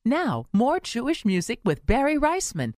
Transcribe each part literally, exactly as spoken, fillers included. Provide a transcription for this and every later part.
Now, more Jewish music with Barry Reisman.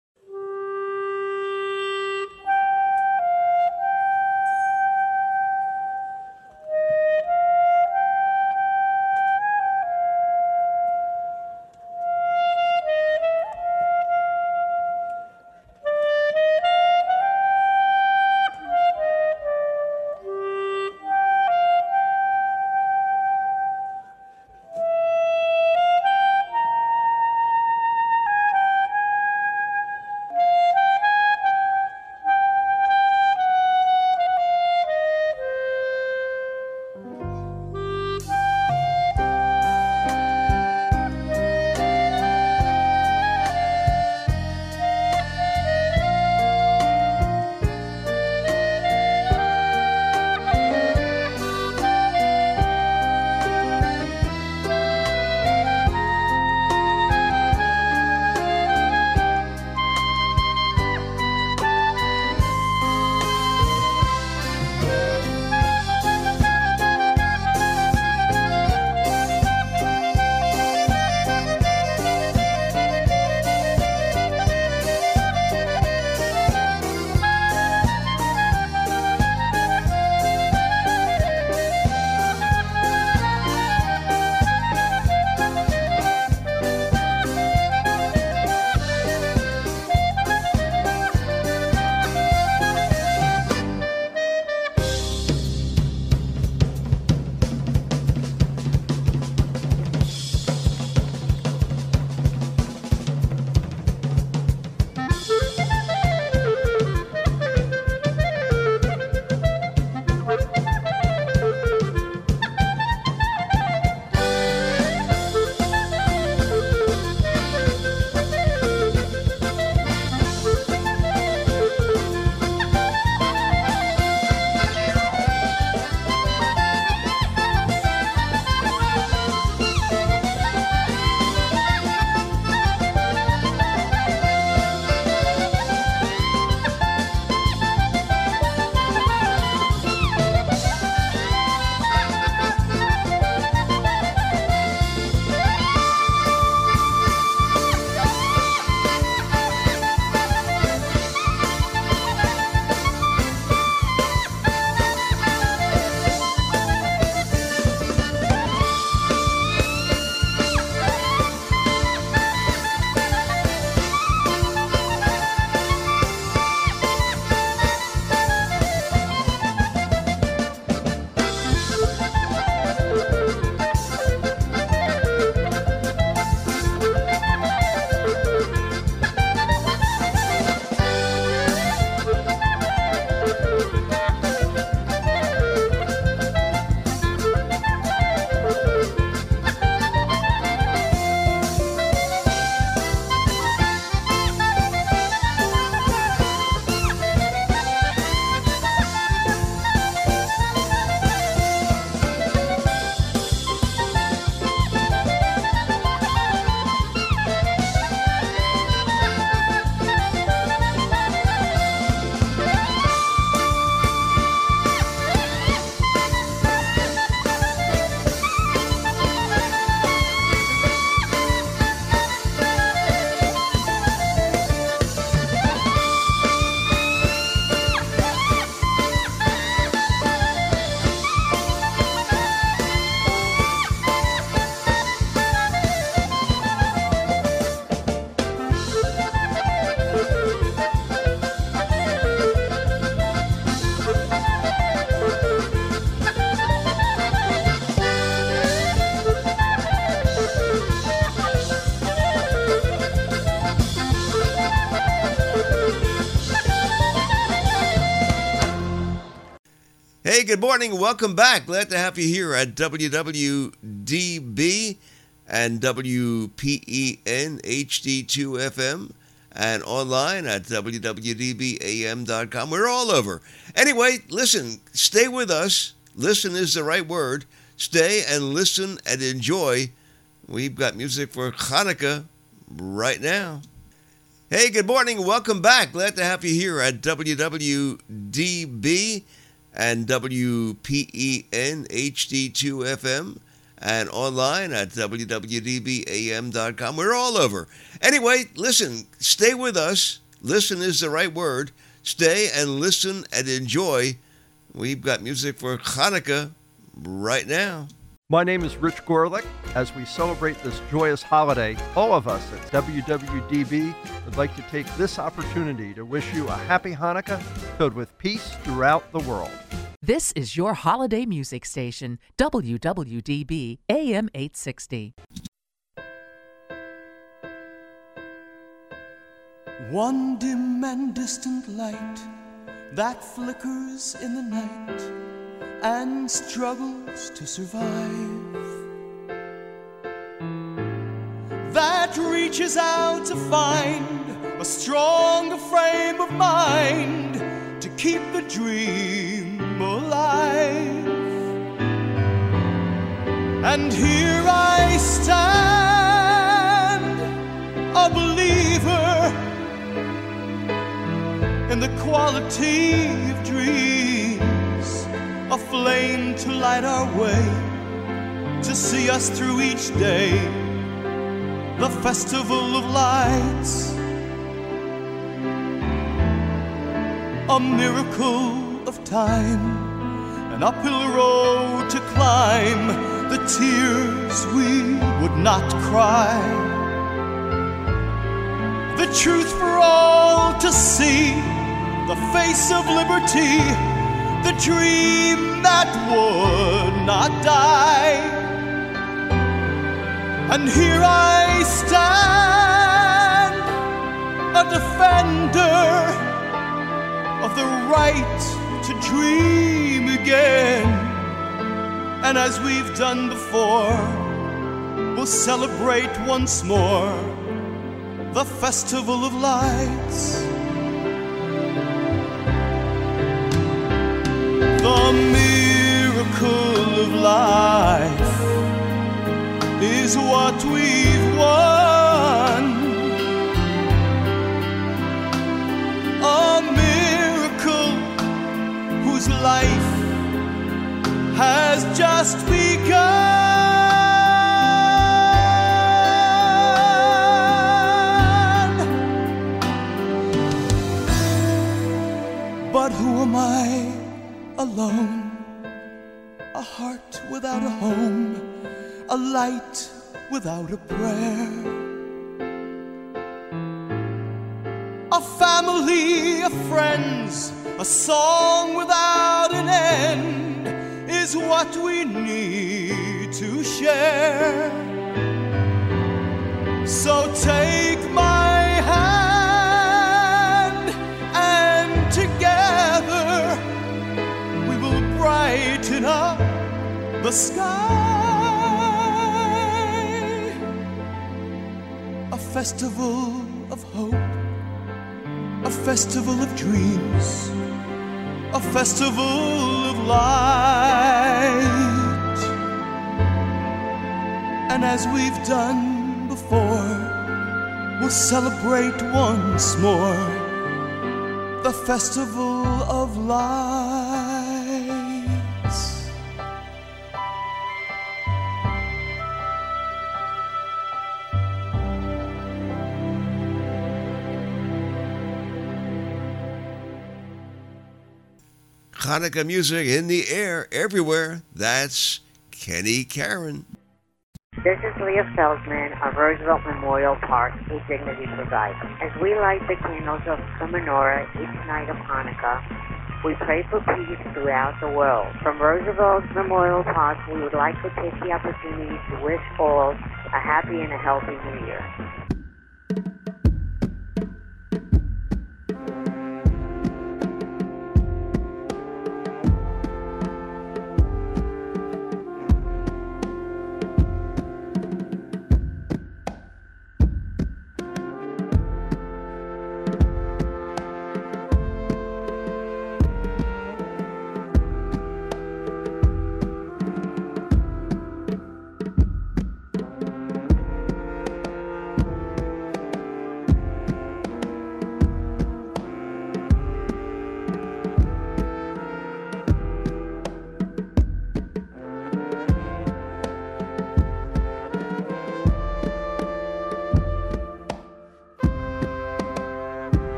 Hey, good morning. Welcome back. Glad to have you here at W W D B and W P E N H D two F M and online at W W D B A M dot com. We're all over. Anyway, listen, stay with us. Listen is the right word. Stay and listen and enjoy. We've got music for Hanukkah right now. Hey, good morning. Welcome back. Glad to have you here at W W D B and W P E N H D two F M and online at w w d b a m dot com. We're all over. Anyway, listen, stay with us. Listen is the right word. Stay and listen and enjoy. We've got music for Hanukkah right now. My name is Rich Gorlick. As we celebrate this joyous holiday, all of us at W W D B would like to take this opportunity to wish you a happy Hanukkah filled with peace throughout the world. This is your holiday music station, W W D B A M eight sixty. One dim and distant light that flickers in the night and struggles to survive, that reaches out to find a stronger frame of mind to keep the dream alive. And here I stand, a believer in the quality of dreams, a flame to light our way, to see us through each day, the festival of lights, a miracle of time, an uphill road to climb, the tears we would not cry, the truth for all to see, the face of liberty, the dream that would not die. And here I stand, a defender of the right to dream again. And as we've done before, we'll celebrate once more the festival of lights. The miracle of life is what we've won. A miracle whose life has just begun. But who am I? Alone, a heart without a home, a light without a prayer, a family of friends, a song without an end is what we need to share. So take my hand and together brighten up the sky. A festival of hope, a festival of dreams, a festival of light. And as we've done before, we'll celebrate once more the festival of light. Hanukkah music in the air everywhere. That's Kenny Karen. This is Leah Feldman of Roosevelt Memorial Park, a Dignity Provider. As we light the candles of the menorah each night of Hanukkah, we pray for peace throughout the world. From Roosevelt Memorial Park, we would like to take the opportunity to wish all a happy and a healthy New Year.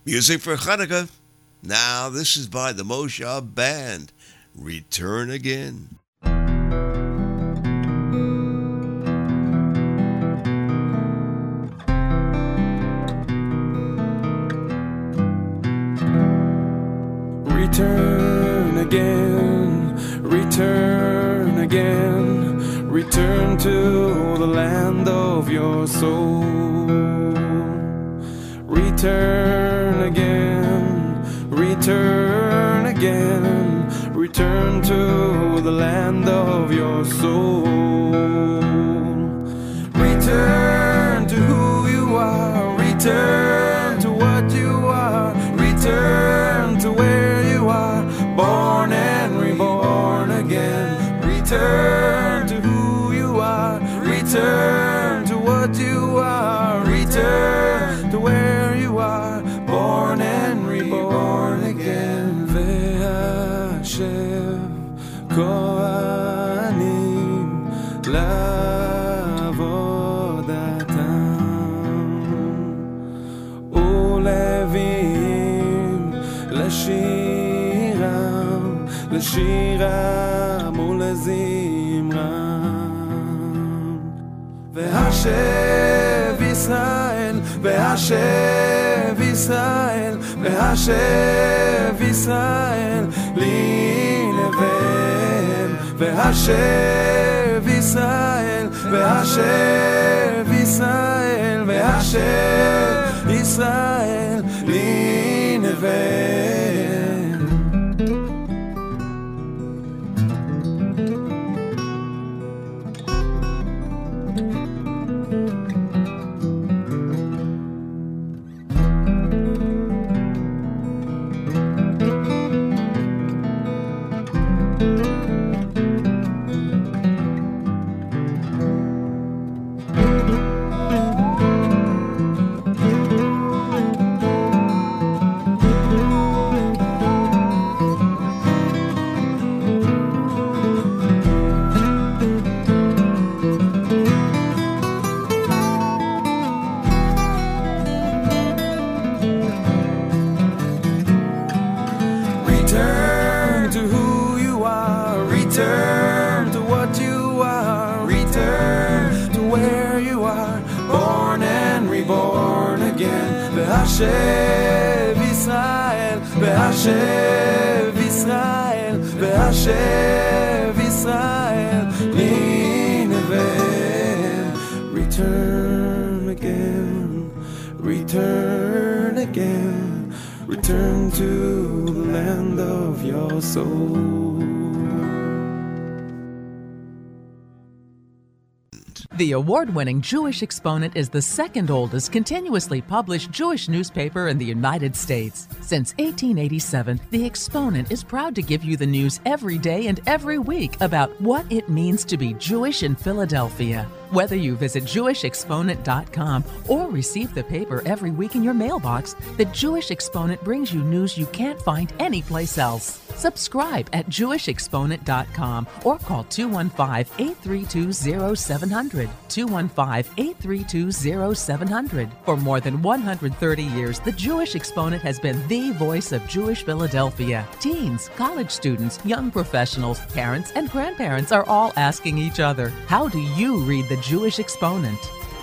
Music for Hanukkah. Now, this is by the Moshav Band. Return Again. Return again, return again, return to the land of your soul. Return again, return again, return to the land of your soul. Return to who you are, return to what you are, return to where you are, born and reborn again. Return to who you are, return to what you are, return to where you are, born and reborn again. Ve'ashev kohanim lavodatam ulevim leshiram leshiram ulezimram. Ve'ashev Yisrael, Ve'ashev Yisrael, Ve'ashev Yisrael li'neveim. Ve'ashev Yisrael, Ve'ashev Yisrael, Ve'ashev Yisrael li'neveim. Ve'ashev Yisrael, Ve'ashev Yisrael, Ve'ashev Yisrael li'neveim. Return again, return again, return to the land of your soul. The award-winning Jewish Exponent is the second oldest continuously published Jewish newspaper in the United States. Since eighteen eighty-seven, The Exponent is proud to give you the news every day and every week about what it means to be Jewish in Philadelphia. Whether you visit Jewish Exponent dot com or receive the paper every week in your mailbox, the Jewish Exponent brings you news you can't find anyplace else. Subscribe at Jewish Exponent dot com or call two one five, eight three two, zero seven zero zero, two one five, eight three two, zero seven zero zero. For more than one hundred thirty years, the Jewish Exponent has been the voice of Jewish Philadelphia. Teens, college students, young professionals, parents, and grandparents are all asking each other, how do you read the Jewish Exponent?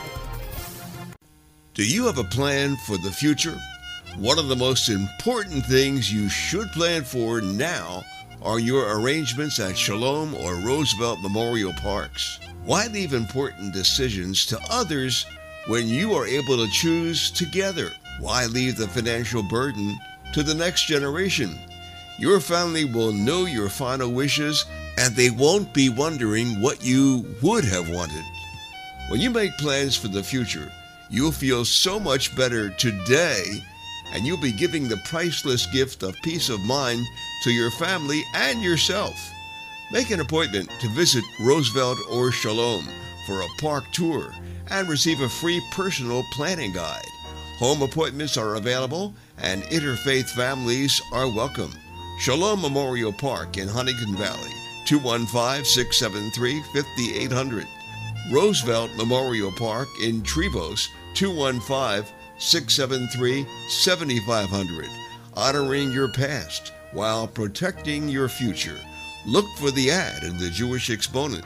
Do you have a plan for the future? One of the most important things you should plan for now are your arrangements at Shalom or Roosevelt Memorial Parks. Why leave important decisions to others when you are able to choose together? Why leave the financial burden to the next generation? Your family will know your final wishes, and they won't be wondering what you would have wanted. When you make plans for the future, you'll feel so much better today, and you'll be giving the priceless gift of peace of mind to your family and yourself. Make an appointment to visit Roosevelt or Shalom for a park tour and receive a free personal planning guide. Home appointments are available and interfaith families are welcome. Shalom Memorial Park in Huntington Valley, two one five, six seven three, five eight zero zero. Roosevelt Memorial Park in Trevose, two one five, six seven three, seven five zero zero. Honoring your past while protecting your future. Look for the ad in the Jewish Exponent.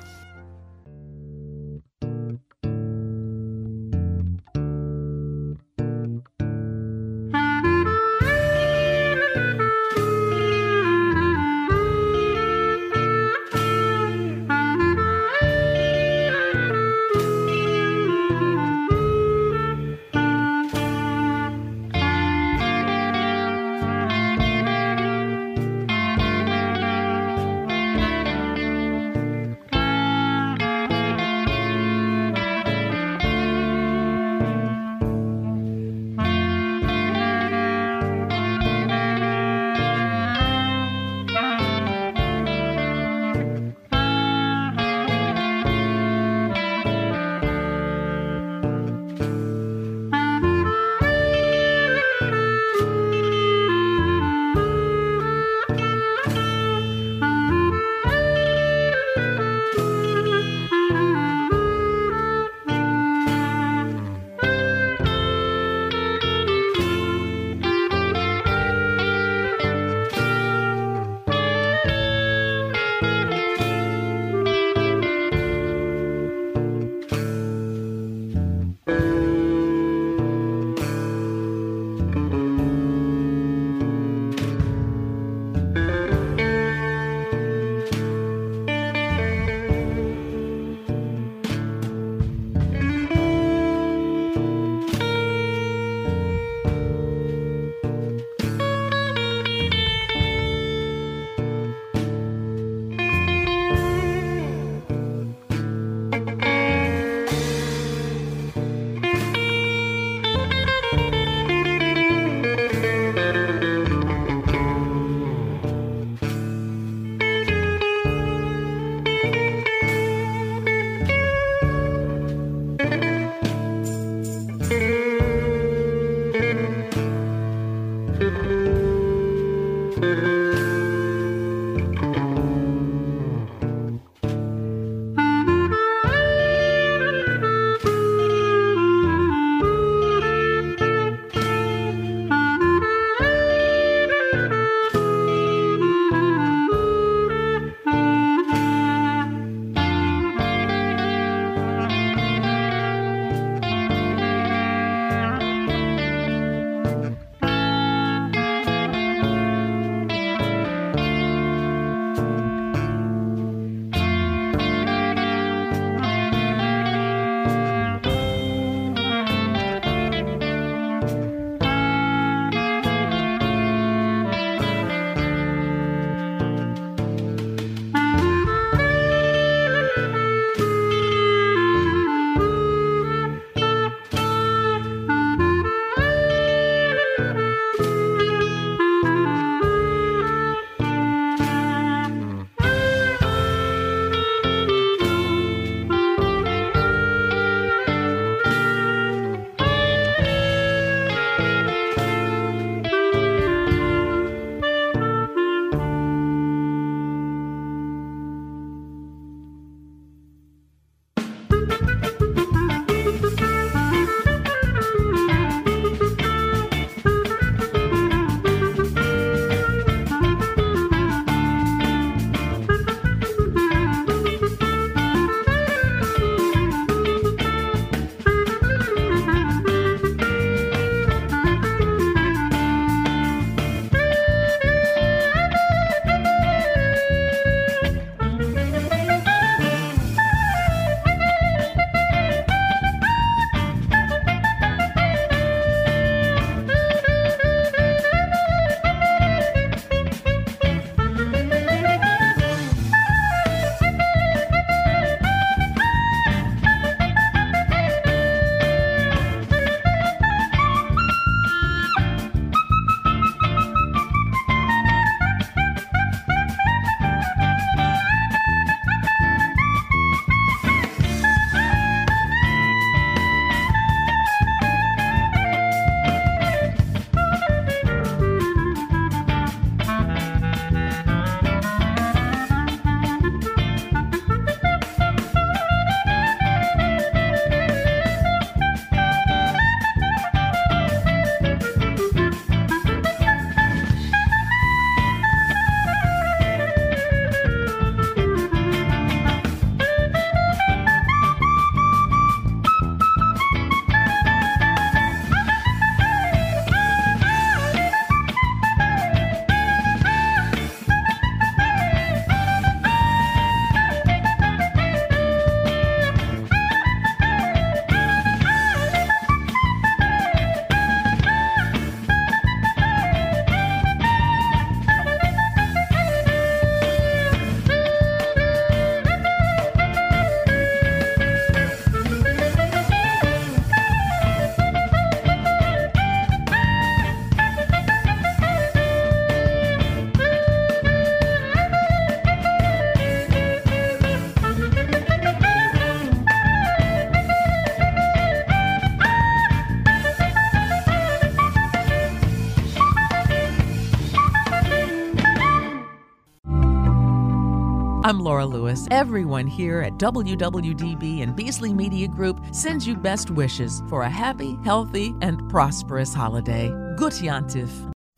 I'm Laura Lewis. Everyone here at W W D B and Beasley Media Group sends you best wishes for a happy, healthy, and prosperous holiday. Gut Yantif.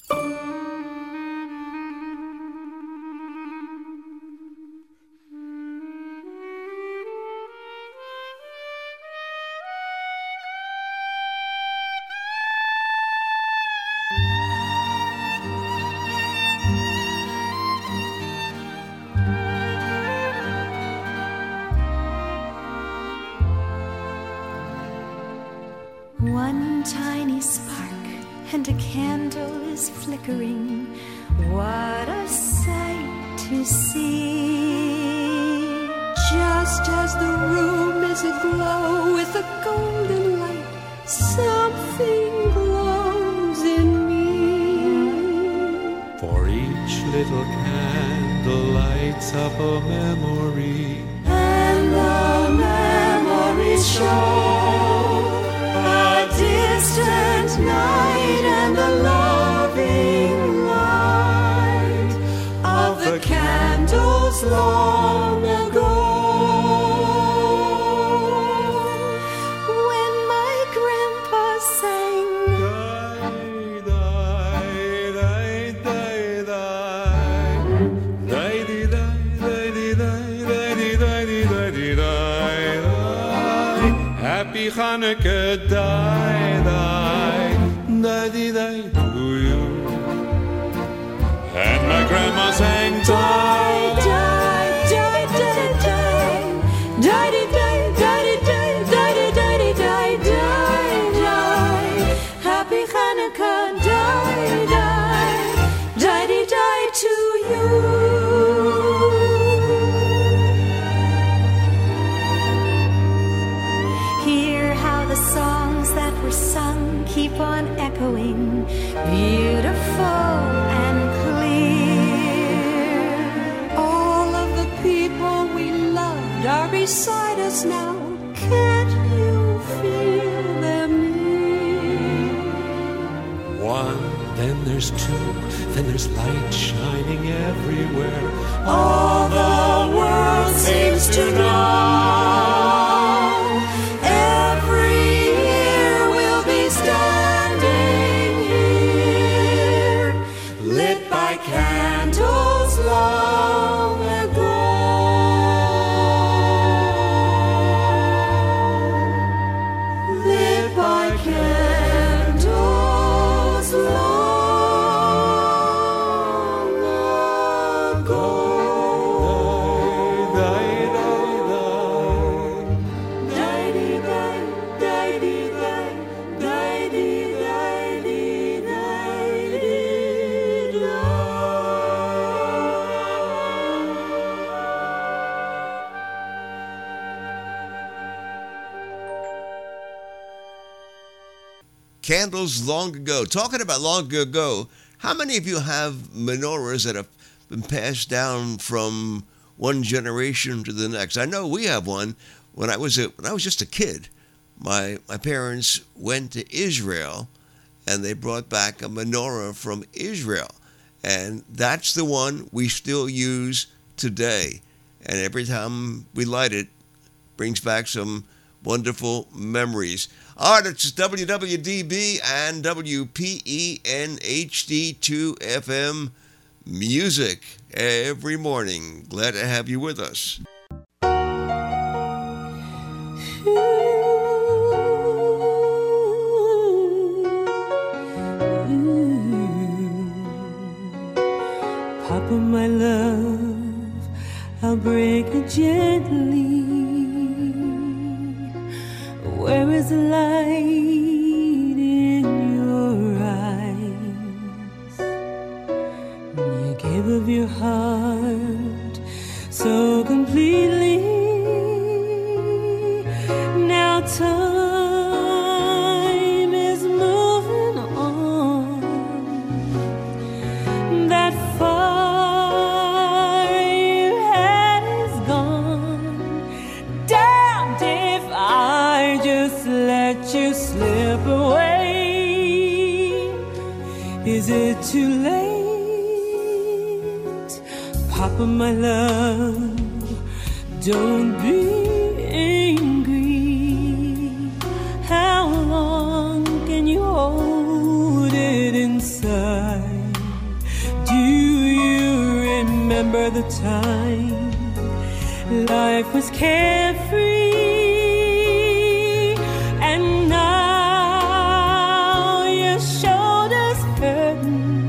One tiny spark and a candle is flickering. What a sight to see. Just as the room is aglow with a golden light, something glows in me. For each little candle lights up a memory, And the memories show a distant night and the loving light of the candles long ago. When my grandpa sang, Happy Hanukkah, die, die, die, die, die, to you. And my grandma sang, die, die, die, die, die, die, die, die, die, die, die, die, die, die. Happy Hanukkah, die, die, die, die, die, to you. Hear how the songs that were sung keep on echoing, beautiful and clear. All of the people we loved are beside us now. Can't you feel them near? one, then there's two, then there's light shining everywhere. All the world seems to know. Every year we'll be standing here, lit by candles long ago. Lit by candles long ago. Candles long ago. Talking about long ago, how many of you have menorahs that have been passed down from one generation to the next? I know we have one. When I was a, when I was just a kid, my my parents went to Israel, and they brought back a menorah from Israel, and that's the one we still use today. And every time we light it, brings back some wonderful memories. All right, it's W W D B and W P E N H D two F M music every morning. Glad to have you with us. Papa, my love, I'll break it gently. Where is the light in your eyes? You gave of your heart so completely. Now time is moving on. That fire you had is gone. Damned if I just let you slip away. Is it too late? Papa, Papa, my love, don't be angry. How long can you hold it inside? Do you remember the time life was carefree? And now your shoulders hurting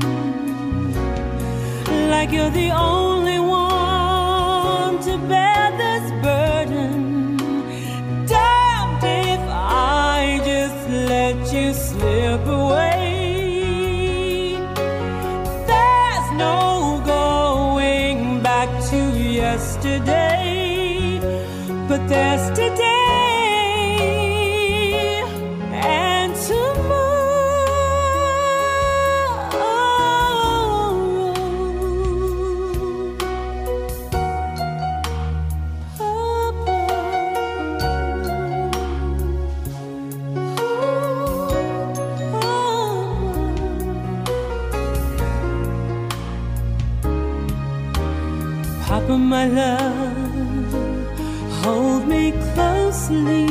like you're the only one to bear this burden. Damned if I just let you slip away. There's no going back to yesterday, but there's today and tomorrow. Papa, my love, hold me closely.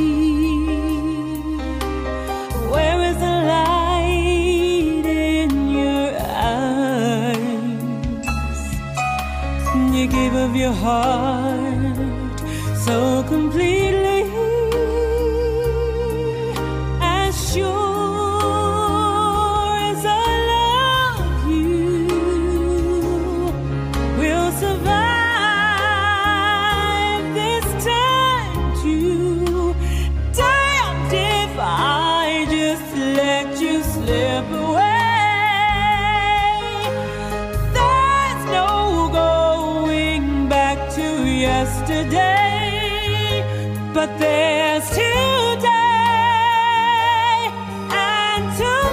Where is the light in your eyes? You gave of your heart so completely. As sure as I love you, we'll survive. Yesterday, but there's today and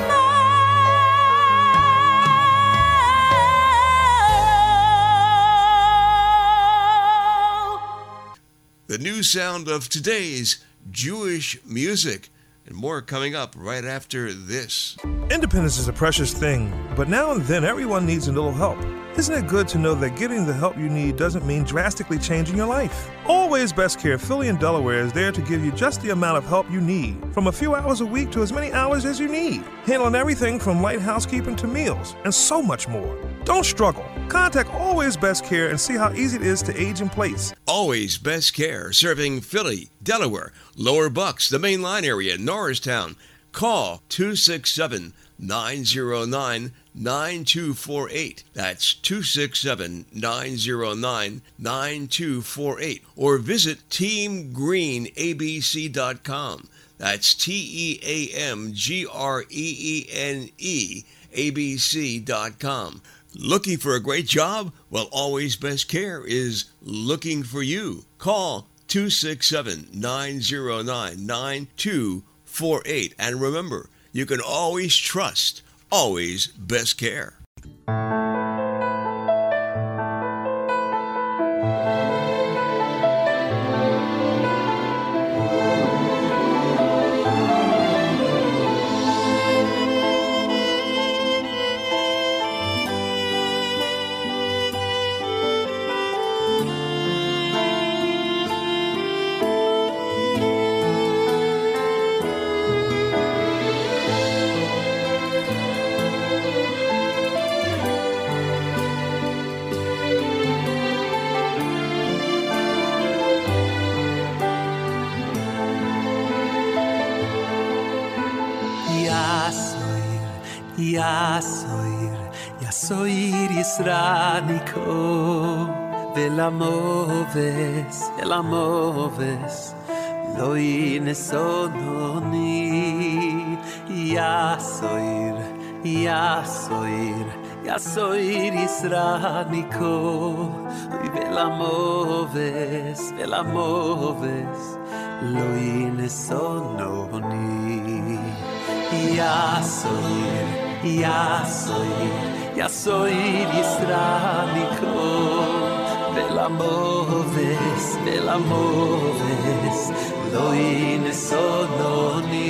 tomorrow. The new sound of today's Jewish music, and more coming up right after this. Independence is a precious thing, but now and then everyone needs a little help. Isn't it good to know that getting the help you need doesn't mean drastically changing your life? Always Best Care Philly and Delaware is there to give you just the amount of help you need, from a few hours a week to as many hours as you need, handling everything from light housekeeping to meals, and so much more. Don't struggle. Contact Always Best Care and see how easy it is to age in place. Always Best Care, serving Philly, Delaware, Lower Bucks, the Main Line area, Norristown. Call two six seven, nine zero nine, nine two four eight. That's two six seven, nine zero nine, nine two four eight. Or visit team green a b c dot com. That's T E A M G R E E N E A B C dot com. Looking for a great job? Well, Always Best Care is looking for you. Call two six seven, nine zero nine, nine two four eight. And remember, you can always trust Always Best Care. Yasoir, Yasoir Yisraniko, Velamoves, Velamoves, Loinesononi, Yasoir, Yasoir, Yasoir Yisraniko, Velamoves, Velamoves, Loinesononi, Yasoir. Yasoir, Yasoir Yisraniko, Velamoves, Velamoves, Loinesononi.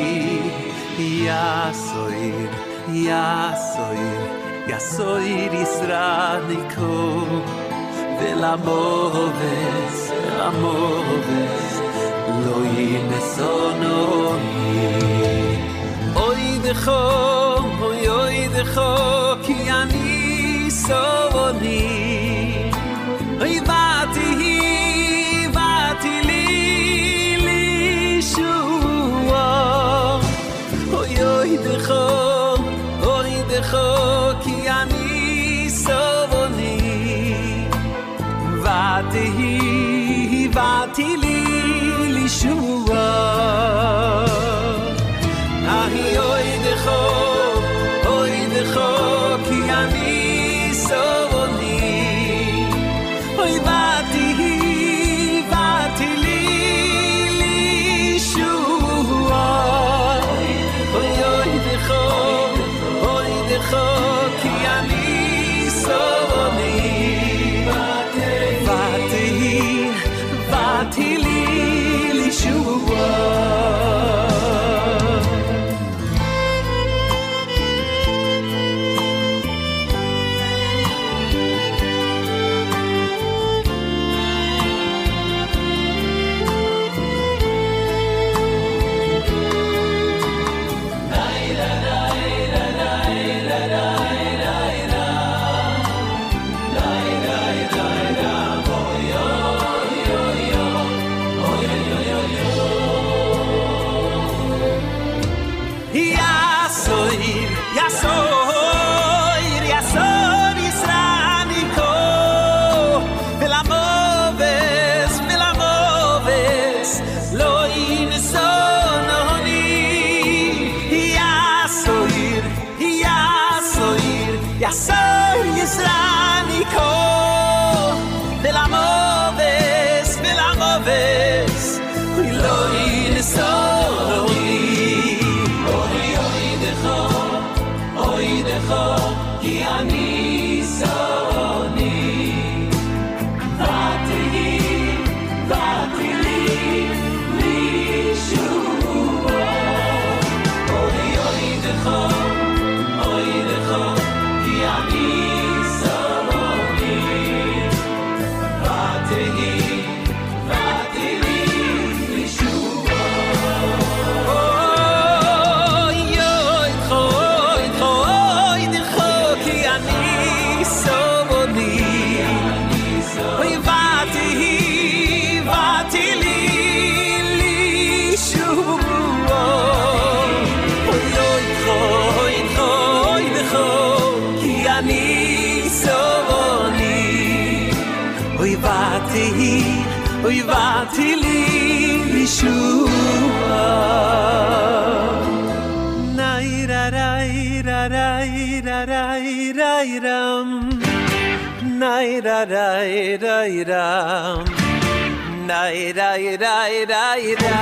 Yasoir, Yasoir, Yasoir Yisraniko, ולמובס, ולמובס, לא ינסונוי. אוי דחו, אוי אוי דחו, כי אני סוני. אוי באתי, באתי לי לישוע. אוי אוי דחו, אוי דחו, כי אני סוני. באתי, באתי לי לישוע. אוי אוי דחו, אוי דחו, כי אני סוני. אוי באתי, באתי לי לישוע. אוי אוי דחו, אוי דחו, כי אני סוני. באתי, באתי לי לישוע. Oy vatili lishua naira raira raira raira ram naira raira ram naira raira raira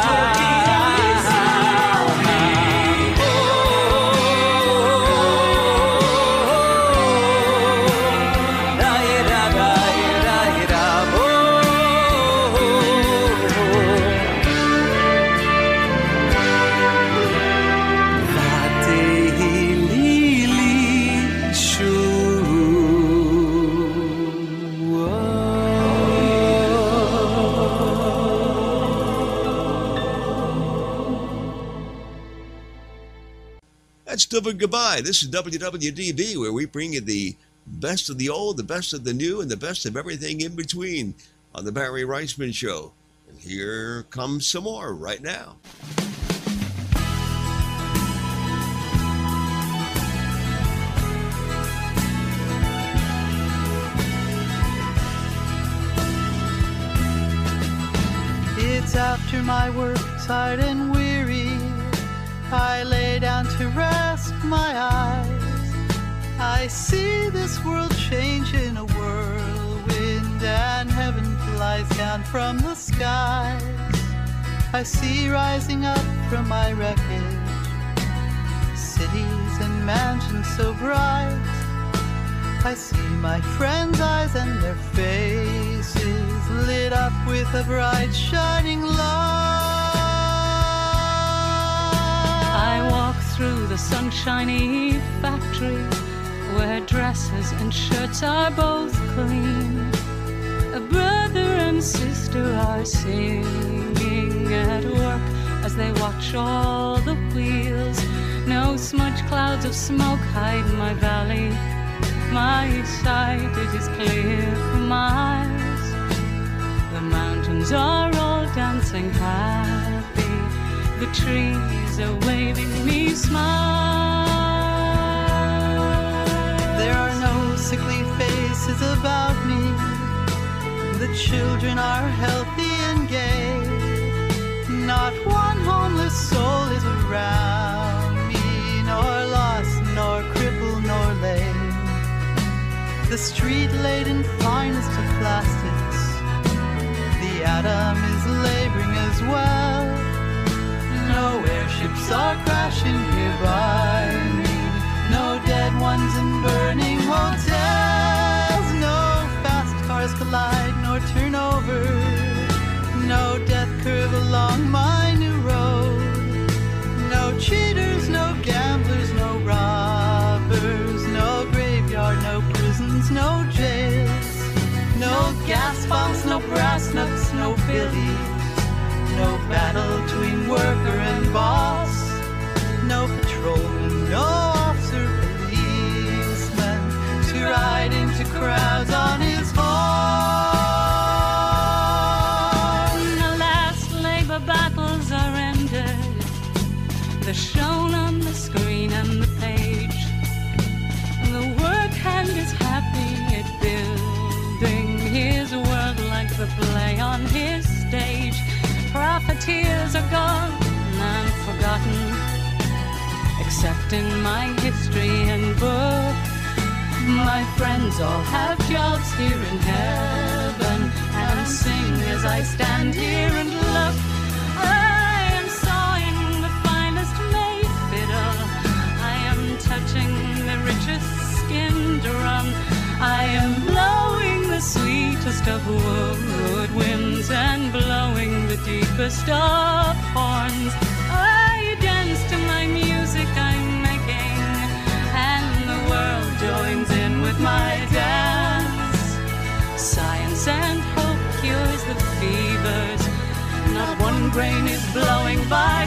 Tova goodbye. This is W W D B, where we bring you the best of the old, the best of the new, and the best of everything in between on the Barry Reisman Show. And here comes some more right now. It's after my work, tired and weary, I lay down to rest my eyes. I see this world change in a whirlwind, and heaven flies down from the skies. I see rising up from my wreckage cities and mansions so bright. I see my friends' eyes and their faces lit up with a bright shining light. I walk through the sunshiny factory where dresses and shirts are both clean. and sister are singing at work as they watch all the wheels. No smudge clouds of smoke hide my valley. My sight, it is clear for miles. The mountains are all dancing happy. The trees are waving me smiles. There are no sickly faces about me. The children are healthy and gay. Not one homeless soul is around me, nor lost, nor crippled, nor lame. The street laden finest of plastics. The atom is laboring as well. No airships are crashing nearby me. No dead ones in burning hotels. No fast cars collide nor turn over. No death curve along my new road. No cheaters, no gamblers, no robbers. No graveyard, no prisons, no jails. No gas bombs, no brass knucks, no billies. No battle between worker and boss. No patrolman, no officer, policeman to ride into crowds on his horse. The last labor battles are ended. They're shown on the screen and the page. The work hand is happy at building his world like the play on his stage. Profiteers are gone and forgotten, except in my history and book. My friends all have jobs here in heaven, and sing as I stand here and look. I am sawing the finest May fiddle. I am touching the richest skin drum. I am blowing the sweetest of woodwinds and blowing the deepest of horns. I dance to my music I'm making, and the world joins in with my dance. Science and hope cures the fevers. Not one grain is blowing by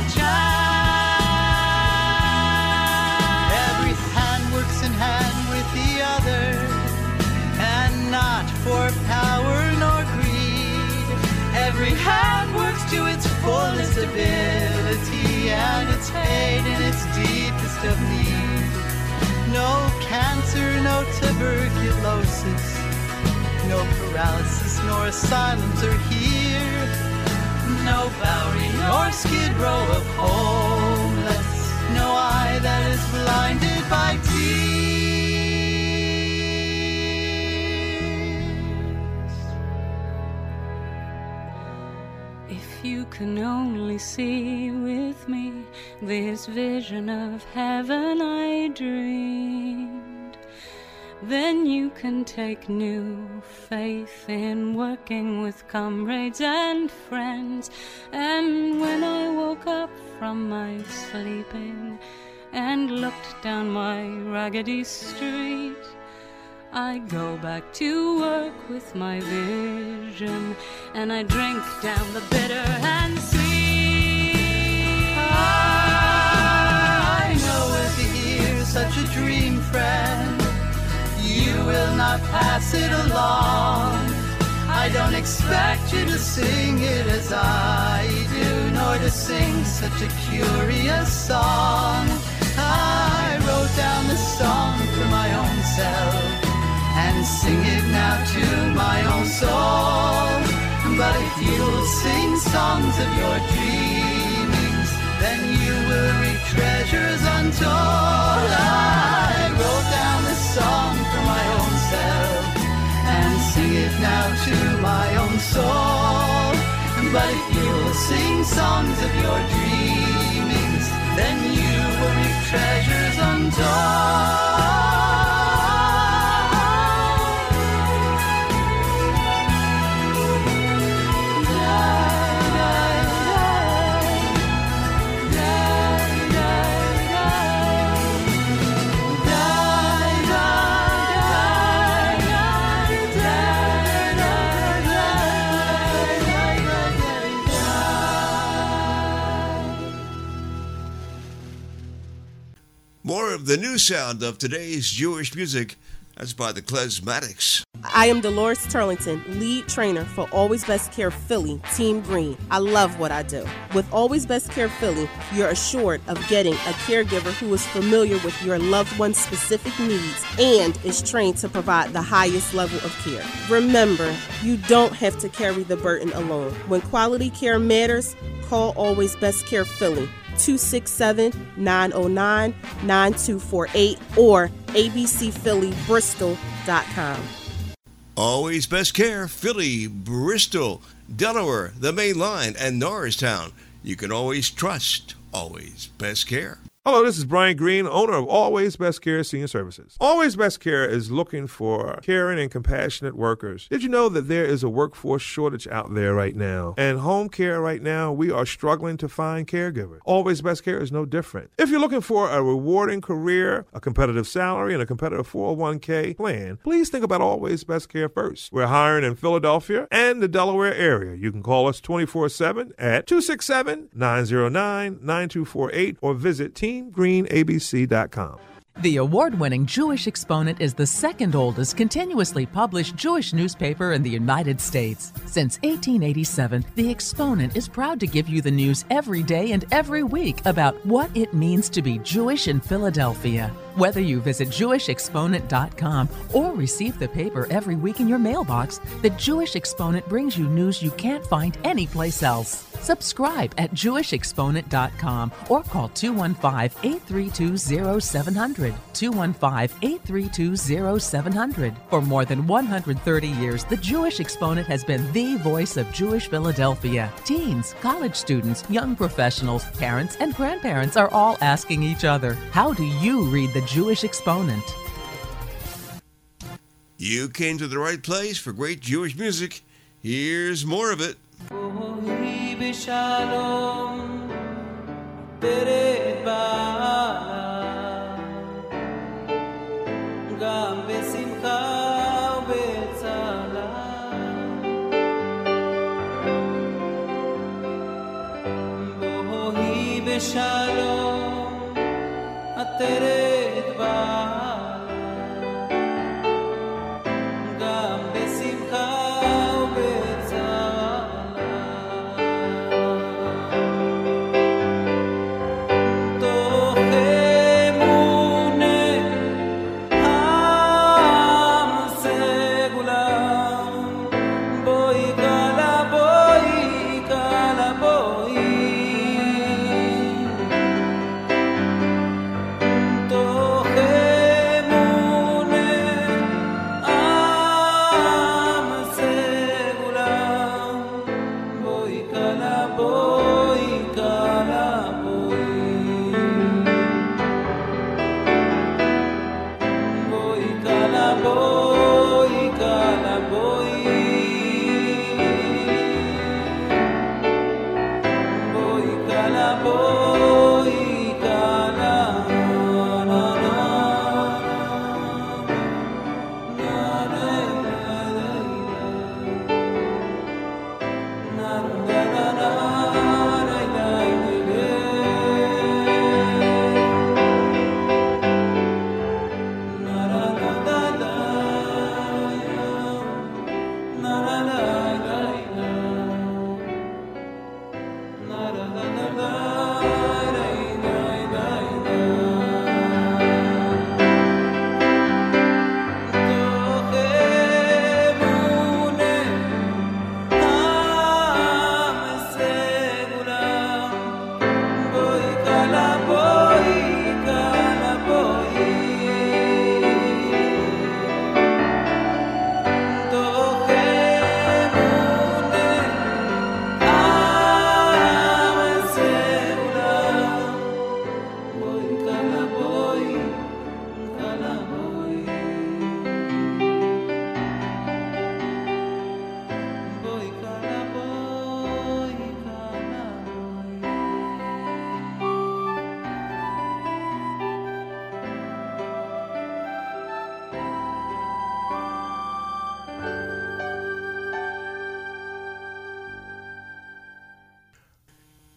chance. Every hand works in hand with the other, and not for power nor greed. Every hand works to its fullest ability, and it's paid in its deepest of need. No cancer, no tuberculosis, no paralysis nor asylums are here. No Bowery nor Skid Row of homeless. No eye that is blinded by tears. If you can only see with me this vision of heaven I dreamed, then you can take new faith in working with comrades and friends. And when I woke up from my sleeping and looked down my raggedy street, I go back to work with my vision, and I drink down the bitter and sweet. I know if you hear such a dream, friend, you will not pass it along. I don't expect you to sing it as I do, nor to sing such a curious song. I wrote down the song for my own self and sing it now to my own soul. But if you'll sing songs of your dreamings, then you will reap treasures untold. I wrote down the song for my own self and sing it now to my own soul. But if you'll sing songs of your dreamings, then you will reap treasures untold. More of the new sound of today's Jewish music. That's by the Klezmatics. I am Dolores Turlington, lead trainer for Always Best Care Philly, Team Green. I love what I do. With Always Best Care Philly, you're assured of getting a caregiver who is familiar with your loved one's specific needs and is trained to provide the highest level of care. Remember, you don't have to carry the burden alone. When quality care matters, call Always Best Care Philly, two six seven, nine oh nine, nine two four eight or a b c philly bristol dot com. Always Best Care, Philly, Bristol, Delaware, the Main Line, and Norristown. You can always trust Always Best Care. Hello, this is Brian Green, owner of Always Best Care Senior Services. Always Best Care is looking for caring and compassionate workers. Did you know that there is a workforce shortage out there right now? And home care right now, we are struggling to find caregivers. Always Best Care is no different. If you're looking for a rewarding career, a competitive salary, and a competitive four oh one k plan, please think about Always Best Care first. We're hiring in Philadelphia and the Delaware area. You can call us twenty-four seven at two six seven, nine oh nine, nine two four eight or visit team green a b c dot com. The award-winning Jewish Exponent is the second oldest continuously published Jewish newspaper in the United States. Since eighteen eighty-seven, the Exponent is proud to give you the news every day and every week about what it means to be Jewish in Philadelphia. Whether you visit jewish exponent dot com or receive the paper every week in your mailbox, the Jewish Exponent brings you news you can't find anyplace else. Subscribe at jewish exponent dot com or call two one five, eight three two, zero seven zero zero, two one five, eight three two, zero seven zero zero. For more than one hundred thirty years, the Jewish Exponent has been the voice of Jewish Philadelphia. Teens, college students, young professionals, parents, and grandparents are all asking each other, how do you read the Jewish Exponent? You came to the right place for great Jewish music. Here's more of it. בשלום תרד בעלה גם בשמחה ובצלה בואי בשלום תרד בעלה גם בשמחה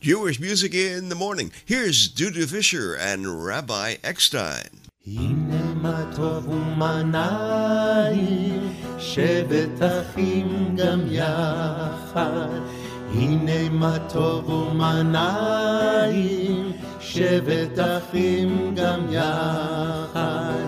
Jewish music in the morning. Here's Dudu Fisher and Rabbi Eckstein. הנה מה טוב ומה נעים, שבת אחים גם יחד. הנה מה טוב ומה נעים, שבת אחים גם יחד.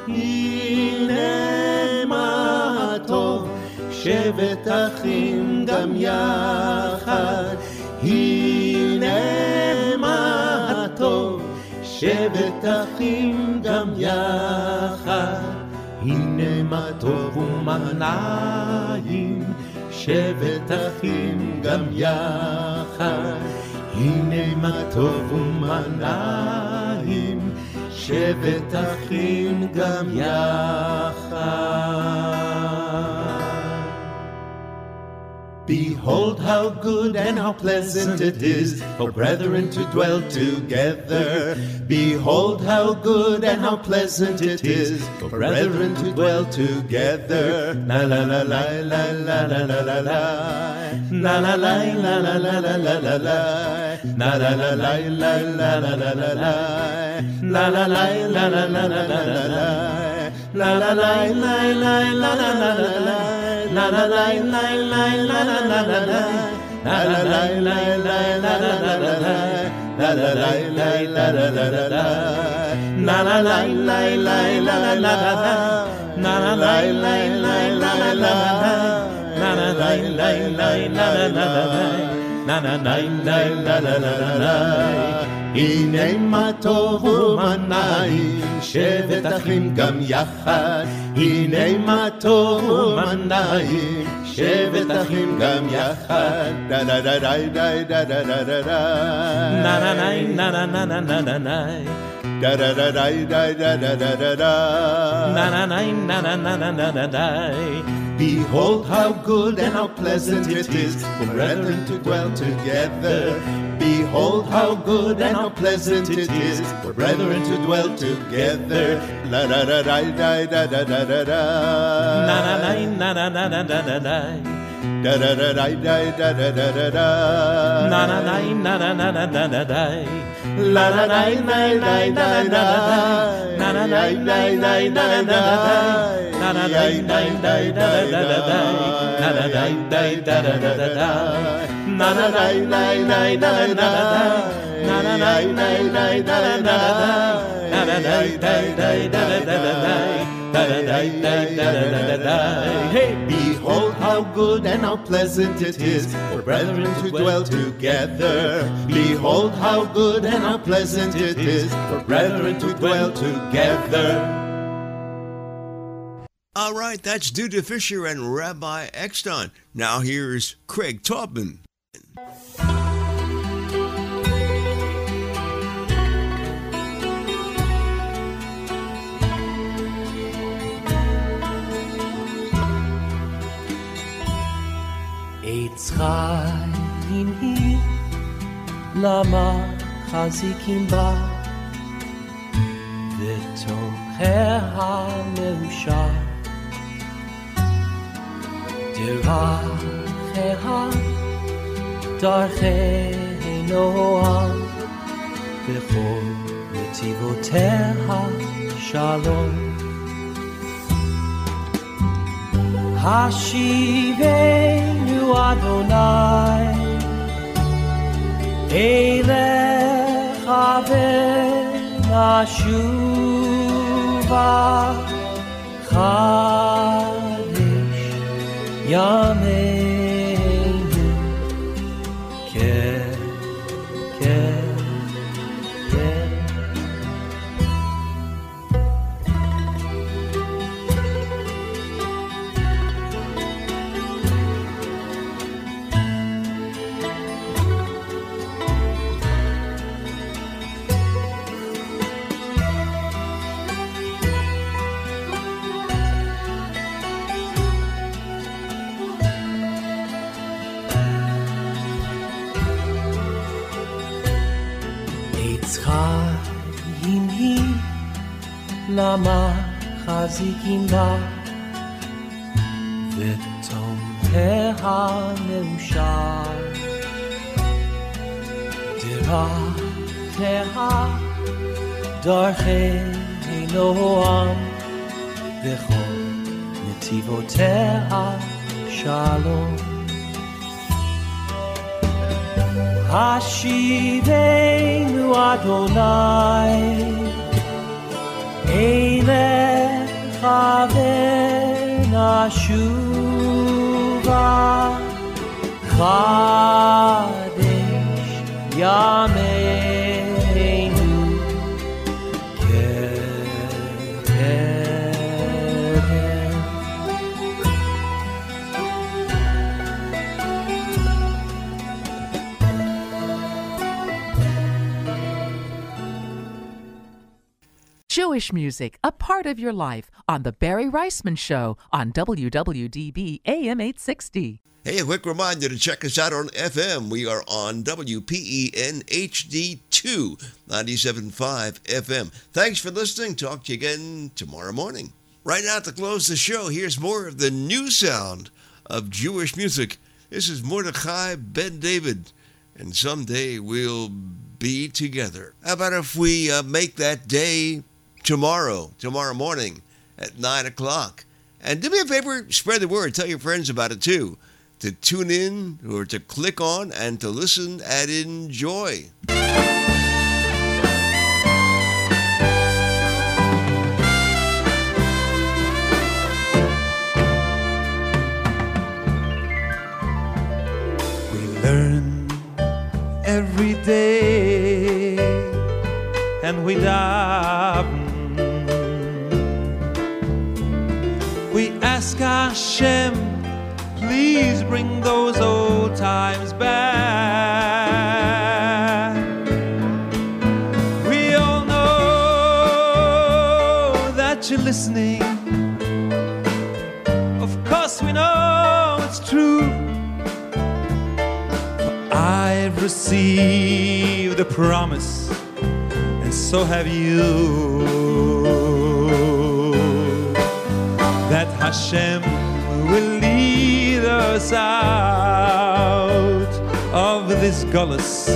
הנה מה טוב, שבת אחים גם יחד. הנה מה טוב, שבת אחים גם יחד. הנה מה טוב ומה נעים, שבת אחים גם יחד. הנה מה טוב ומה נעים, שבת אחים גם יחד. Behold how good and how pleasant it is for brethren to dwell together. Behold how good and how pleasant it is for brethren to dwell together. La la la la la la la la la la. La la la la la la la la la la. La la la la la la la la la la. La la la la la la la la la. La la la la la la la la la. La la la la la la la la la la. La la la la la la la la la. La la la la la la la la la. La la la la la la la la. La la la la la la la la. La la la la la la la la. La la la la la la la la. הנה מה טוב ומה נעים, שבת אחים גם יחד. הנה מה טוב ומה נעים, שבת אחים גם יחד. דה דה דה דה דה דה דה דה דה דה. נה נה נה נה נה נה נה נה נה נה. Da da da da da da da da da da. Na na na na na na na na na na. Behold how good and how pleasant it is for brethren to dwell together. Behold how good and how pleasant it is for brethren to dwell together. La da da da da da da da da da. Na na na na na na na na na na. Da da da da da da da da da da. Na na na na na na na na na na. La la la la la la la. Na na la la la la la. Na na la la la la la la. Na na la la la la la la. Na na la la la la la. Na na la la la la la. Na na la la la la la. Hey, behold how good and how pleasant it is for brethren to dwell together. Behold how good and how pleasant it is for brethren to dwell together. All right, that's Dudu Fisher and Rabbi Eckstein. Now here's Craig Taubman. עץ חיים היא, למה חזיקים בה, ותומכיה מאושר. דרכיה, דרכי נועם, וכל נתיבותיה שלום. השיבנו אדוני אליך ונשובה חדש ימינו כן כן כן. חיים היא, למה חזיקים בה, ותומכיה מאושר. דרכיה דרכי נועם וכל נתיבותיה שלום השיבנו אדוני אליך ונשובה חדש ימינו כקדם Jewish music, a part of your life, on The Barry Reisman Show on W W D B A M eight sixty. Hey, a quick reminder to check us out on F M. We are on W P E N H D two, ninety-seven point five F M. Thanks for listening. Talk to you again tomorrow morning. Right now, to close the show, here's more of the new sound of Jewish music. This is Mordechai Ben David, and someday we'll be together. How about if we uh, make that day tomorrow, tomorrow morning at nine o'clock? And do me a favor, spread the word. Tell your friends about it, too. To tune in or to click on and to listen and enjoy. We learn every day and we daven. We ask Hashem, please bring those old times back. We all know that you're listening. Of course we know it's true. For I've received a promise, and so have you, that Hashem will lead us out of this gullus.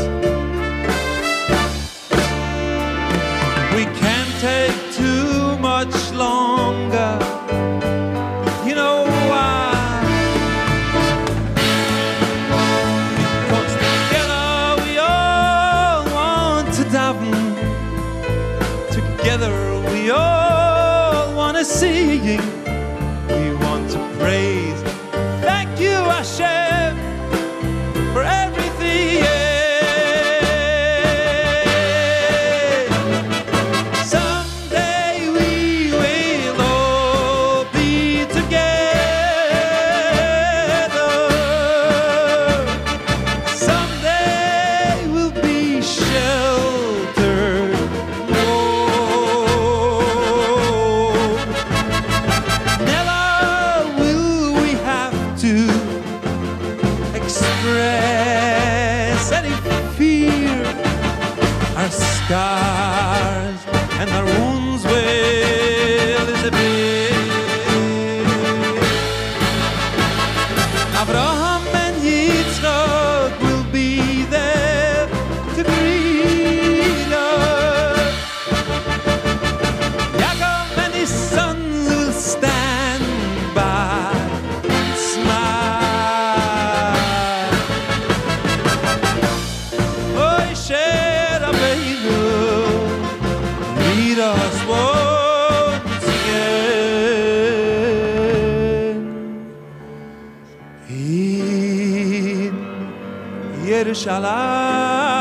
We can't take too much longer. You know why? Because together we all want to daven. Together we all want to sing. We want to praise. Thank you, Hashem, for everything. Someday we will all be together. Someday we'll be sheltered. Whoa. Never will we have to express any fear. Our scars and our wounds will disappear. Abraham and Yitzchak will be there to greet us. Yaakov and his sons will stand by and smile. Moshe Rabbeinu, lead us once again in Yerushalayim.